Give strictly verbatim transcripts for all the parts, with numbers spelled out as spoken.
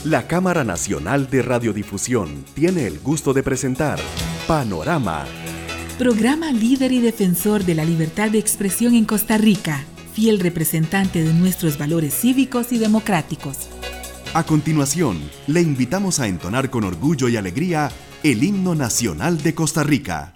La Cámara Nacional de Radiodifusión tiene el gusto de presentar Panorama. Programa líder y defensor de la libertad de expresión en Costa Rica, fiel representante de nuestros valores cívicos y democráticos. A continuación, le invitamos a entonar con orgullo y alegría el himno nacional de Costa Rica.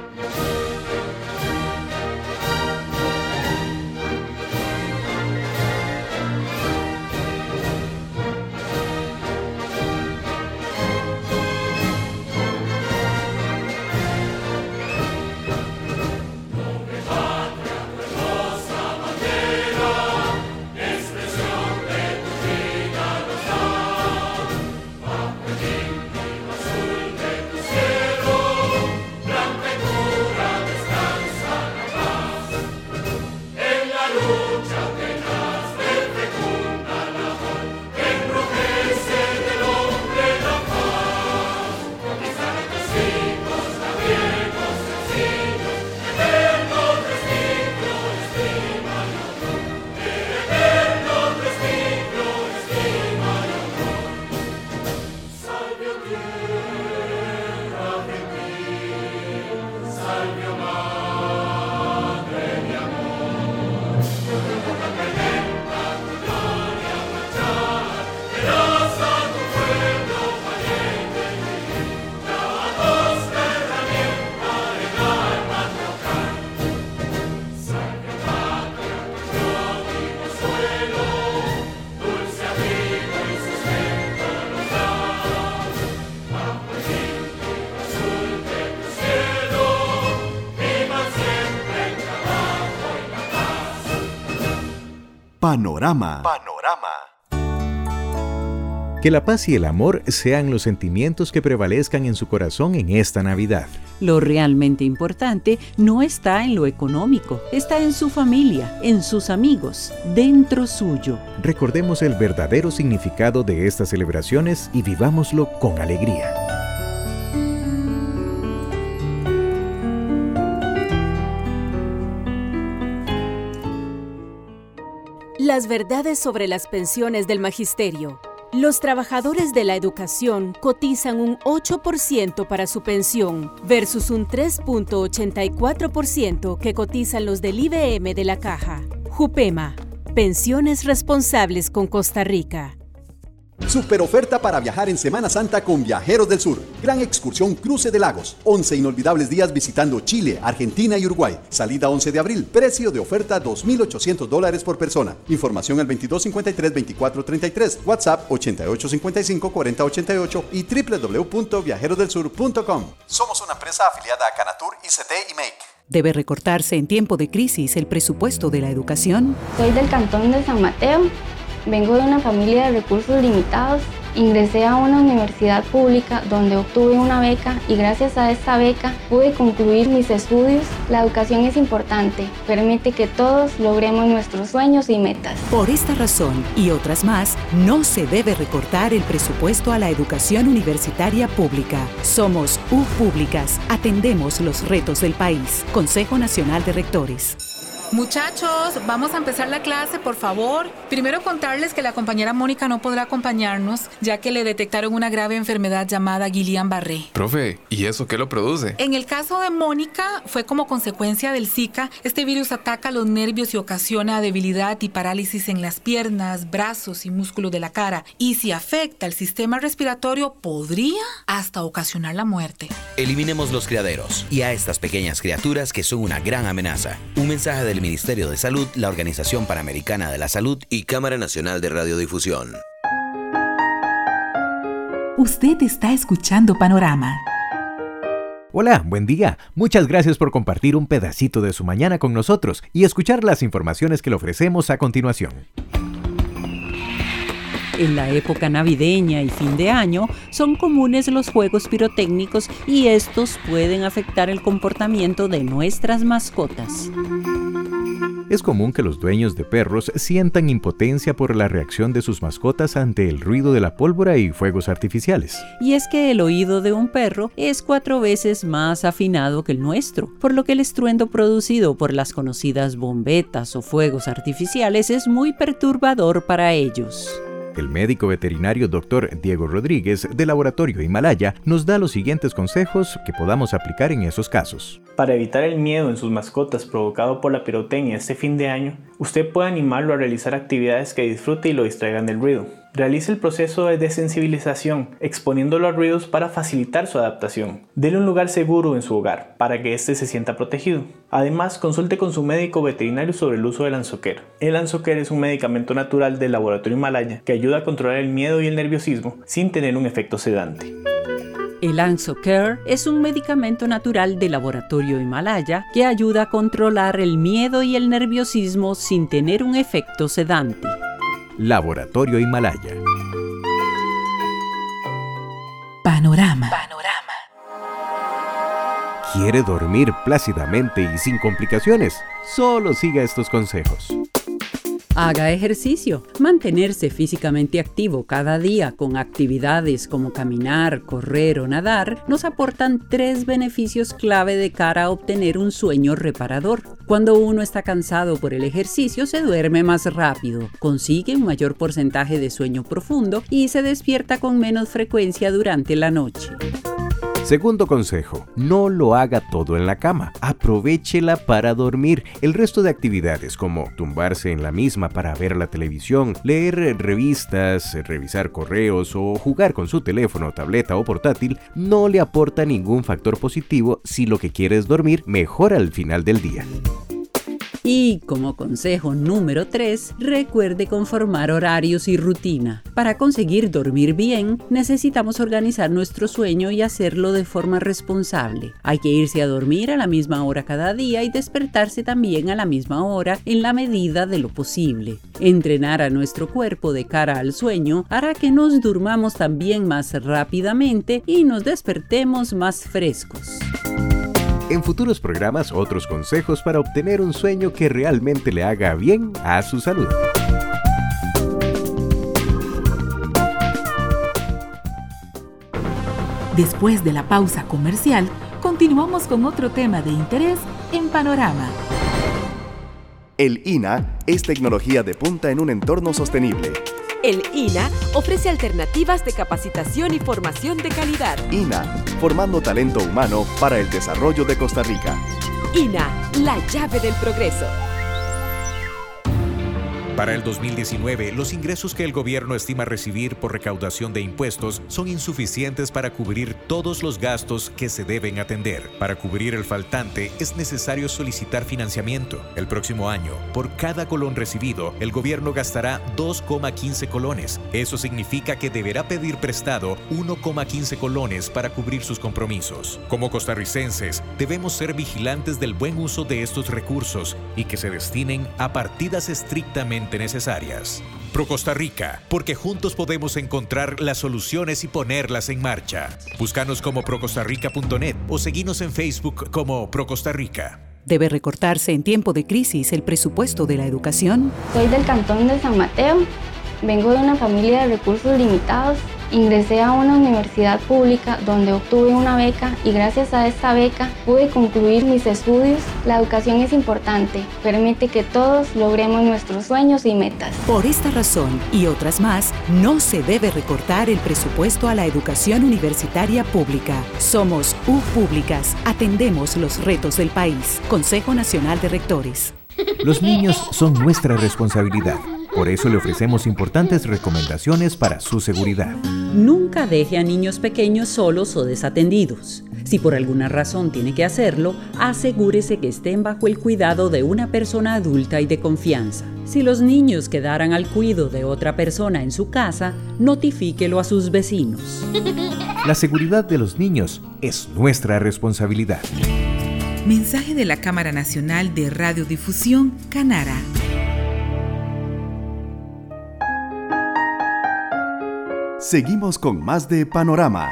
Panorama. Panorama. Que la paz y el amor sean los sentimientos que prevalezcan en su corazón en esta Navidad. Lo realmente importante no está en lo económico, está en su familia, en sus amigos, dentro suyo. Recordemos el verdadero significado de estas celebraciones y vivámoslo con alegría. Las verdades sobre las pensiones del magisterio. Los trabajadores de la educación cotizan un ocho por ciento para su pensión versus un tres punto ochenta y cuatro por ciento que cotizan los del I B M de la Caja. Jupema, pensiones responsables con Costa Rica. Super oferta para viajar en Semana Santa con Viajeros del Sur. Gran excursión Cruce de Lagos. once inolvidables días visitando Chile, Argentina y Uruguay. Salida once de abril. Precio de oferta dos mil ochocientos dólares por persona. Información al veintidós cincuenta y tres, veinticuatro treinta y tres. WhatsApp ochenta y ocho cincuenta y cinco, cuarenta ochenta y ocho y doble u doble u doble u punto viajeros del sur punto com. Somos una empresa afiliada a Canatur, I C T y M E I C. ¿Debe recortarse en tiempo de crisis el presupuesto de la educación? Soy del cantón de San Mateo. Vengo de una familia de recursos limitados. Ingresé a una universidad pública donde obtuve una beca y gracias a esta beca pude concluir mis estudios. La educación es importante, permite que todos logremos nuestros sueños y metas. Por esta razón y otras más, no se debe recortar el presupuesto a la educación universitaria pública. Somos U Públicas, atendemos los retos del país. Consejo Nacional de Rectores. Muchachos, vamos a empezar la clase, por favor. Primero contarles que la compañera Mónica no podrá acompañarnos, ya que le detectaron una grave enfermedad llamada Guillain-Barré. Profe, ¿y eso qué lo produce? En el caso de Mónica, fue como consecuencia del Zika. Este virus ataca los nervios y ocasiona debilidad y parálisis en las piernas, brazos y músculos de la cara. Y si afecta el sistema respiratorio, podría hasta ocasionar la muerte. Eliminemos los criaderos y a estas pequeñas criaturas que son una gran amenaza. Un mensaje del Ministerio de Salud, la Organización Panamericana de la Salud y Cámara Nacional de Radiodifusión. Usted está escuchando Panorama. Hola, buen día. Muchas gracias por compartir un pedacito de su mañana con nosotros y escuchar las informaciones que le ofrecemos a continuación. En la época navideña y fin de año son comunes los juegos pirotécnicos y estos pueden afectar el comportamiento de nuestras mascotas. Es común que los dueños de perros sientan impotencia por la reacción de sus mascotas ante el ruido de la pólvora y fuegos artificiales. Y es que el oído de un perro es cuatro veces más afinado que el nuestro, por lo que el estruendo producido por las conocidas bombetas o fuegos artificiales es muy perturbador para ellos. El médico veterinario doctor Diego Rodríguez, del Laboratorio Himalaya, nos da los siguientes consejos que podamos aplicar en esos casos. Para evitar el miedo en sus mascotas provocado por la pirotecnia este fin de año, usted puede animarlo a realizar actividades que disfrute y lo distraigan del ruido. Realice el proceso de desensibilización, exponiéndolo a ruidos para facilitar su adaptación. Dele un lugar seguro en su hogar, para que éste se sienta protegido. Además, consulte con su médico veterinario sobre el uso del Ansoquer. El Ansoquer es un medicamento natural del Laboratorio Himalaya que ayuda a controlar el miedo y el nerviosismo sin tener un efecto sedante. El Ansoquer es un medicamento natural del Laboratorio Himalaya que ayuda a controlar el miedo y el nerviosismo sin tener un efecto sedante. Laboratorio Himalaya. Panorama. Panorama. ¿Quiere dormir plácidamente y sin complicaciones? Solo siga estos consejos. Haga ejercicio. Mantenerse físicamente activo cada día con actividades como caminar, correr o nadar nos aportan tres beneficios clave de cara a obtener un sueño reparador. Cuando uno está cansado por el ejercicio, se duerme más rápido, consigue un mayor porcentaje de sueño profundo y se despierta con menos frecuencia durante la noche. Segundo consejo, no lo haga todo en la cama, aprovéchela para dormir. El resto de actividades como tumbarse en la misma para ver la televisión, leer revistas, revisar correos o jugar con su teléfono, tableta o portátil no le aporta ningún factor positivo si lo que quiere es dormir mejor al final del día. Y como consejo número tres, recuerde conformar horarios y rutina. Para conseguir dormir bien, necesitamos organizar nuestro sueño y hacerlo de forma responsable. Hay que irse a dormir a la misma hora cada día y despertarse también a la misma hora en la medida de lo posible. Entrenar a nuestro cuerpo de cara al sueño hará que nos durmamos también más rápidamente y nos despertemos más frescos. En futuros programas, otros consejos para obtener un sueño que realmente le haga bien a su salud. Después de la pausa comercial, continuamos con otro tema de interés en Panorama. El I N A es tecnología de punta en un entorno sostenible. El I N A ofrece alternativas de capacitación y formación de calidad. I N A, formando talento humano para el desarrollo de Costa Rica. I N A, la llave del progreso. Para el dos mil diecinueve, los ingresos que el gobierno estima recibir por recaudación de impuestos son insuficientes para cubrir todos los gastos que se deben atender. Para cubrir el faltante, es necesario solicitar financiamiento. El próximo año, por cada colón recibido, el gobierno gastará dos coma quince colones. Eso significa que deberá pedir prestado uno coma quince colones para cubrir sus compromisos. Como costarricenses, debemos ser vigilantes del buen uso de estos recursos y que se destinen a partidas estrictamente necesarias. Pro Costa Rica, porque juntos podemos encontrar las soluciones y ponerlas en marcha. Búscanos como pro costa rica punto net o seguinos en Facebook como Pro Costa Rica. ¿Debe recortarse en tiempo de crisis el presupuesto de la educación? Soy del cantón de San Mateo, vengo de una familia de recursos limitados. Ingresé a una universidad pública donde obtuve una beca y gracias a esta beca pude concluir mis estudios. La educación es importante, permite que todos logremos nuestros sueños y metas. Por esta razón y otras más, no se debe recortar el presupuesto a la educación universitaria pública. Somos U Públicas, atendemos los retos del país. Consejo Nacional de Rectores. Los niños son nuestra responsabilidad. Por eso le ofrecemos importantes recomendaciones para su seguridad. Nunca deje a niños pequeños solos o desatendidos. Si por alguna razón tiene que hacerlo, asegúrese que estén bajo el cuidado de una persona adulta y de confianza. Si los niños quedaran al cuidado de otra persona en su casa, notifíquelo a sus vecinos. La seguridad de los niños es nuestra responsabilidad. Mensaje de la Cámara Nacional de Radiodifusión, Canara. Seguimos con más de Panorama.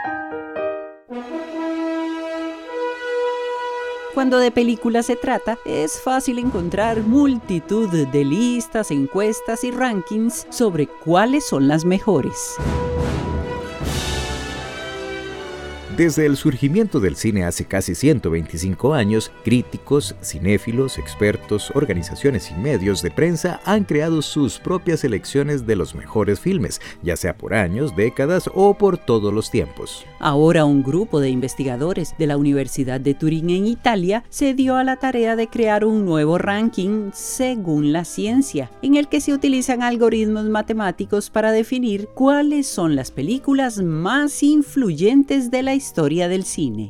Cuando de películas se trata, es fácil encontrar multitud de listas, encuestas y rankings sobre cuáles son las mejores. Desde el surgimiento del cine hace casi ciento veinticinco años, críticos, cinéfilos, expertos, organizaciones y medios de prensa han creado sus propias selecciones de los mejores filmes, ya sea por años, décadas o por todos los tiempos. Ahora un grupo de investigadores de la Universidad de Turín en Italia se dio a la tarea de crear un nuevo ranking según la ciencia, en el que se utilizan algoritmos matemáticos para definir cuáles son las películas más influyentes de la historia. Historia del cine.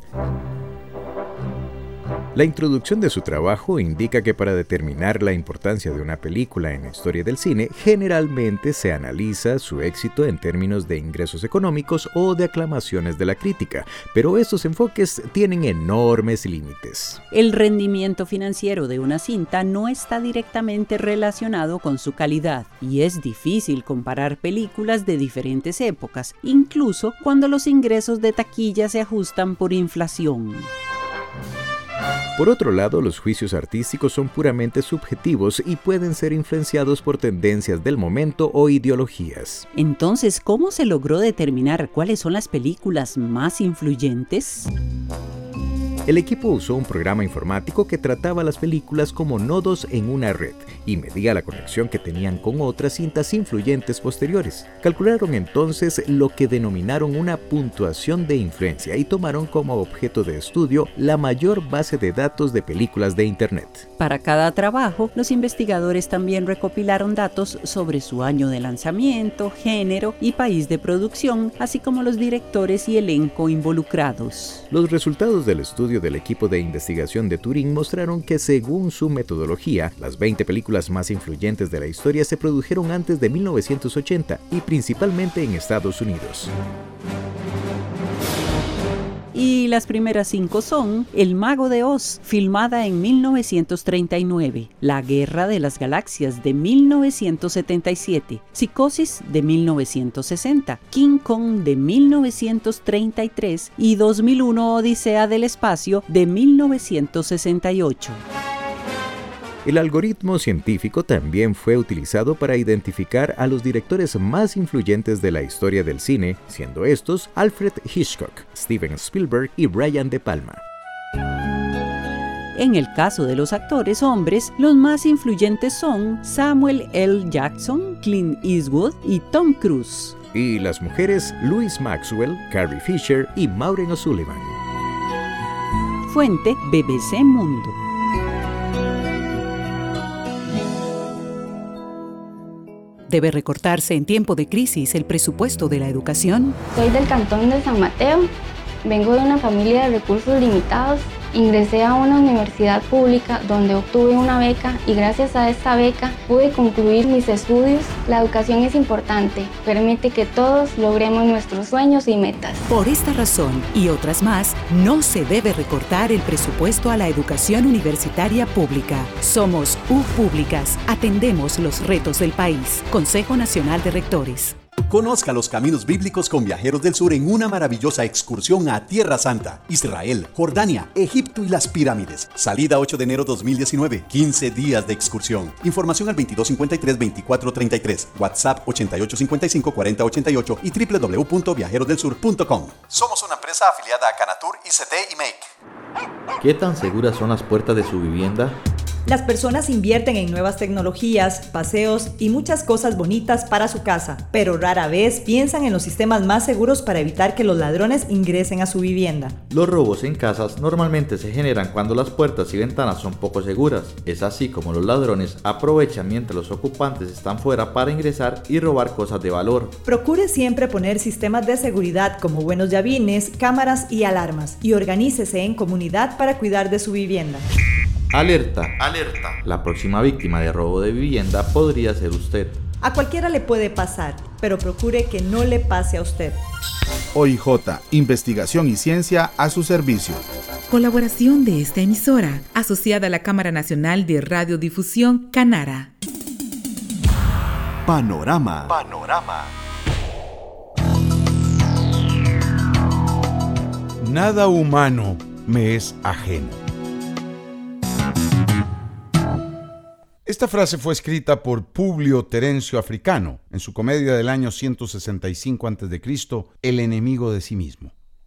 La introducción de su trabajo indica que para determinar la importancia de una película en la historia del cine, generalmente se analiza su éxito en términos de ingresos económicos o de aclamaciones de la crítica, pero estos enfoques tienen enormes límites. El rendimiento financiero de una cinta no está directamente relacionado con su calidad, y es difícil comparar películas de diferentes épocas, incluso cuando los ingresos de taquilla se ajustan por inflación. Por otro lado, los juicios artísticos son puramente subjetivos y pueden ser influenciados por tendencias del momento o ideologías. Entonces, ¿cómo se logró determinar cuáles son las películas más influyentes? El equipo usó un programa informático que trataba las películas como nodos en una red y medía la conexión que tenían con otras cintas influyentes posteriores. Calcularon entonces lo que denominaron una puntuación de influencia y tomaron como objeto de estudio la mayor base de datos de películas de Internet. Para cada trabajo, los investigadores también recopilaron datos sobre su año de lanzamiento, género y país de producción, así como los directores y elenco involucrados. Los resultados del estudio del equipo de investigación de Turín mostraron que, según su metodología, las veinte películas más influyentes de la historia se produjeron antes de mil novecientos ochenta y principalmente en Estados Unidos. Y las primeras cinco son El Mago de Oz, filmada en mil novecientos treinta y nueve, La Guerra de las Galaxias de mil novecientos setenta y siete, Psicosis de mil novecientos sesenta, King Kong de mil novecientos treinta y tres y dos mil uno Odisea del Espacio de mil novecientos sesenta y ocho. El algoritmo científico también fue utilizado para identificar a los directores más influyentes de la historia del cine, siendo estos Alfred Hitchcock, Steven Spielberg y Brian De Palma. En el caso de los actores hombres, los más influyentes son Samuel L. Jackson, Clint Eastwood y Tom Cruise. Y las mujeres, Louise Maxwell, Carrie Fisher y Maureen O'Sullivan. Fuente B B C Mundo. ¿Debe recortarse en tiempo de crisis el presupuesto de la educación? Soy del cantón de San Mateo, vengo de una familia de recursos limitados. Ingresé a una universidad pública donde obtuve una beca y gracias a esta beca pude concluir mis estudios. La educación es importante, permite que todos logremos nuestros sueños y metas. Por esta razón y otras más, no se debe recortar el presupuesto a la educación universitaria pública. Somos U Públicas, atendemos los retos del país. Consejo Nacional de Rectores. Conozca los caminos bíblicos con Viajeros del Sur en una maravillosa excursión a Tierra Santa, Israel, Jordania, Egipto y las pirámides. Salida ocho de enero dos mil diecinueve, quince días de excursión. Información al veintidós cincuenta y tres, veinticuatro treinta y tres, WhatsApp ochenta y ocho cincuenta y cinco, cuarenta ochenta y ocho y doble u doble u doble u punto viajeros del sur punto com. Somos una empresa afiliada a Canatur, I C T y Make. ¿Qué tan seguras son las puertas de su vivienda? Las personas invierten en nuevas tecnologías, paseos y muchas cosas bonitas para su casa, pero rara vez piensan en los sistemas más seguros para evitar que los ladrones ingresen a su vivienda. Los robos en casas normalmente se generan cuando las puertas y ventanas son poco seguras. Es así como los ladrones aprovechan mientras los ocupantes están fuera para ingresar y robar cosas de valor. Procure siempre poner sistemas de seguridad como buenos llavines, cámaras y alarmas, y organícese en comunidad para cuidar de su vivienda. Alerta, alerta. La próxima víctima de robo de vivienda podría ser usted. A cualquiera le puede pasar, pero procure que no le pase a usted. O I J, investigación y ciencia a su servicio. Colaboración de esta emisora, asociada a la Cámara Nacional de Radiodifusión, Canara. Panorama. Panorama. Nada humano me es ajeno. Esta frase fue escrita por Publio Terencio Africano en su comedia del año ciento sesenta y cinco antes de Cristo, El enemigo de sí mismo.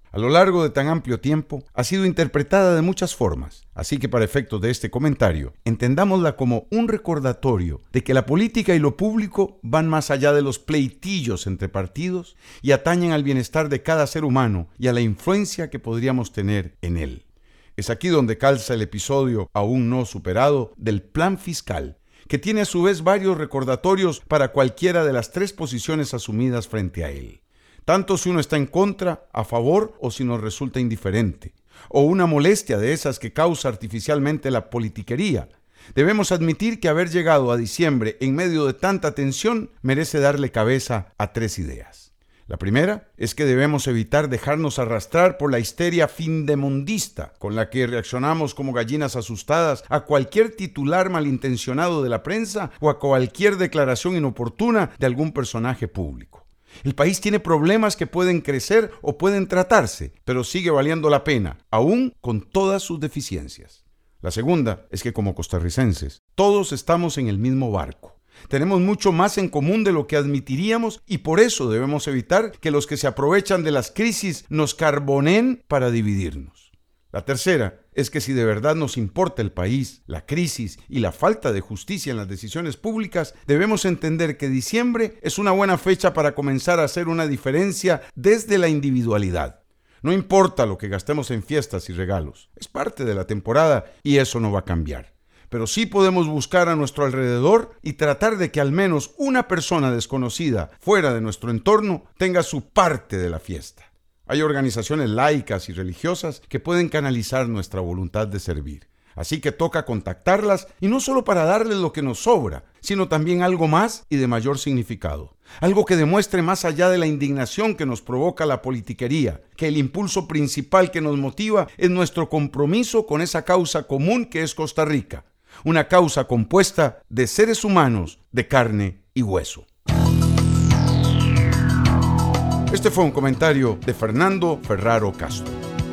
A lo largo de tan amplio tiempo, ha sido interpretada de muchas formas. Así que para efectos de este comentario, entendámosla como un recordatorio de que la política y lo público van más allá de los pleitillos entre partidos y atañen al bienestar de cada ser humano y a la influencia que podríamos tener en él. Es aquí donde calza el episodio aún no superado del plan fiscal, que tiene a su vez varios recordatorios para cualquiera de las tres posiciones asumidas frente a él. Tanto si uno está en contra, a favor o si nos resulta indiferente, o una molestia de esas que causa artificialmente la politiquería. Debemos admitir que haber llegado a diciembre en medio de tanta tensión merece darle cabeza a tres ideas. La primera es que debemos evitar dejarnos arrastrar por la histeria findemundista con la que reaccionamos como gallinas asustadas a cualquier titular malintencionado de la prensa o a cualquier declaración inoportuna de algún personaje público. El país tiene problemas que pueden crecer o pueden tratarse, pero sigue valiendo la pena, aún con todas sus deficiencias. La segunda es que como costarricenses, todos estamos en el mismo barco. Tenemos mucho más en común de lo que admitiríamos y por eso debemos evitar que los que se aprovechan de las crisis nos carboneen para dividirnos. La tercera es que si de verdad nos importa el país, la crisis y la falta de justicia en las decisiones públicas, debemos entender que diciembre es una buena fecha para comenzar a hacer una diferencia desde la individualidad. No importa lo que gastemos en fiestas y regalos, es parte de la temporada y eso no va a cambiar. Pero sí podemos buscar a nuestro alrededor y tratar de que al menos una persona desconocida fuera de nuestro entorno tenga su parte de la fiesta. Hay organizaciones laicas y religiosas que pueden canalizar nuestra voluntad de servir. Así que toca contactarlas y no solo para darles lo que nos sobra, sino también algo más y de mayor significado. Algo que demuestre más allá de la indignación que nos provoca la politiquería, que el impulso principal que nos motiva es nuestro compromiso con esa causa común que es Costa Rica. Una causa compuesta de seres humanos de carne y hueso. Este fue un comentario de Fernando Ferraro Castro.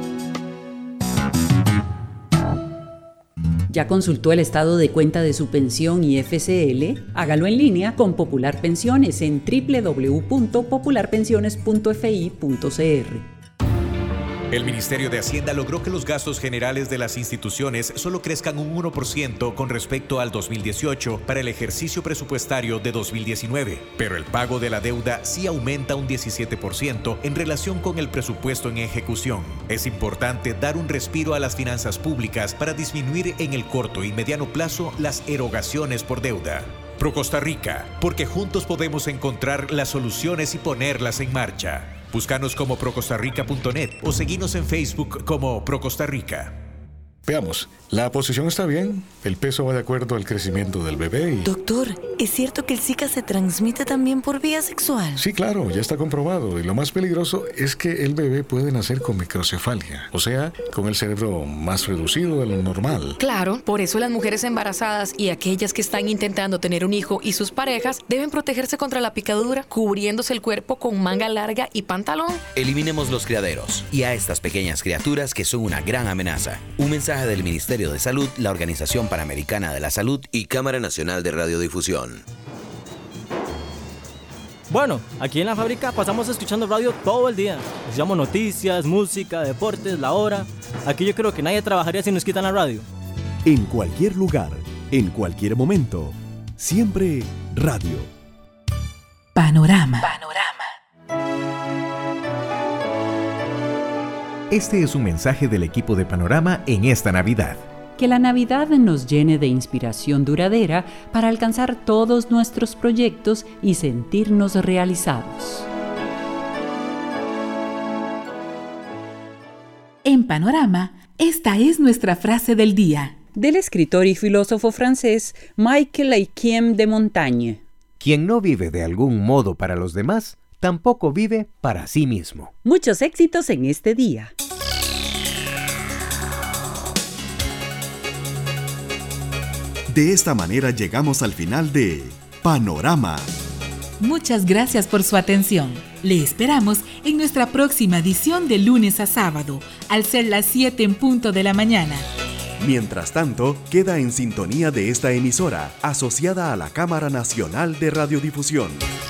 ¿Ya consultó el estado de cuenta de su pensión y F C L? Hágalo en línea con Popular Pensiones en doble u doble u doble u punto popular pensiones punto f i punto c r. El Ministerio de Hacienda logró que los gastos generales de las instituciones solo crezcan un uno por ciento con respecto al dos mil dieciocho para el ejercicio presupuestario de dos mil diecinueve, pero el pago de la deuda sí aumenta un diecisiete por ciento en relación con el presupuesto en ejecución. Es importante dar un respiro a las finanzas públicas para disminuir en el corto y mediano plazo las erogaciones por deuda. Pro Costa Rica, porque juntos podemos encontrar las soluciones y ponerlas en marcha. Búscanos como pro costa rica punto net o seguinos en Facebook como Pro Costa Rica. Veamos, la posición está bien, el peso va de acuerdo al crecimiento del bebé y... Doctor, ¿es cierto que el Zika se transmite también por vía sexual? Sí, claro, ya está comprobado. Y lo más peligroso es que el bebé puede nacer con microcefalia, o sea, con el cerebro más reducido de lo normal. Claro, por eso las mujeres embarazadas y aquellas que están intentando tener un hijo y sus parejas deben protegerse contra la picadura, cubriéndose el cuerpo con manga larga y pantalón. Eliminemos los criaderos y a estas pequeñas criaturas que son una gran amenaza. Un mensaje del Ministerio de Salud, la Organización Panamericana de la Salud y Cámara Nacional de Radiodifusión. Bueno, aquí en la fábrica pasamos escuchando radio todo el día. Escuchamos noticias, música, deportes, la hora. Aquí yo creo que nadie trabajaría si nos quitan la radio. En cualquier lugar, en cualquier momento, siempre radio. Panorama. Panorama. Este es un mensaje del equipo de Panorama en esta Navidad. Que la Navidad nos llene de inspiración duradera para alcanzar todos nuestros proyectos y sentirnos realizados. En Panorama, esta es nuestra frase del día. Del escritor y filósofo francés Michel Aichem de Montaigne. Quien no vive de algún modo para los demás, tampoco vive para sí mismo. Muchos éxitos en este día. De esta manera llegamos al final de Panorama. Muchas gracias por su atención. Le esperamos en nuestra próxima edición de lunes a sábado, al ser las siete en punto de la mañana. Mientras tanto, queda en sintonía de esta emisora, asociada a la Cámara Nacional de Radiodifusión.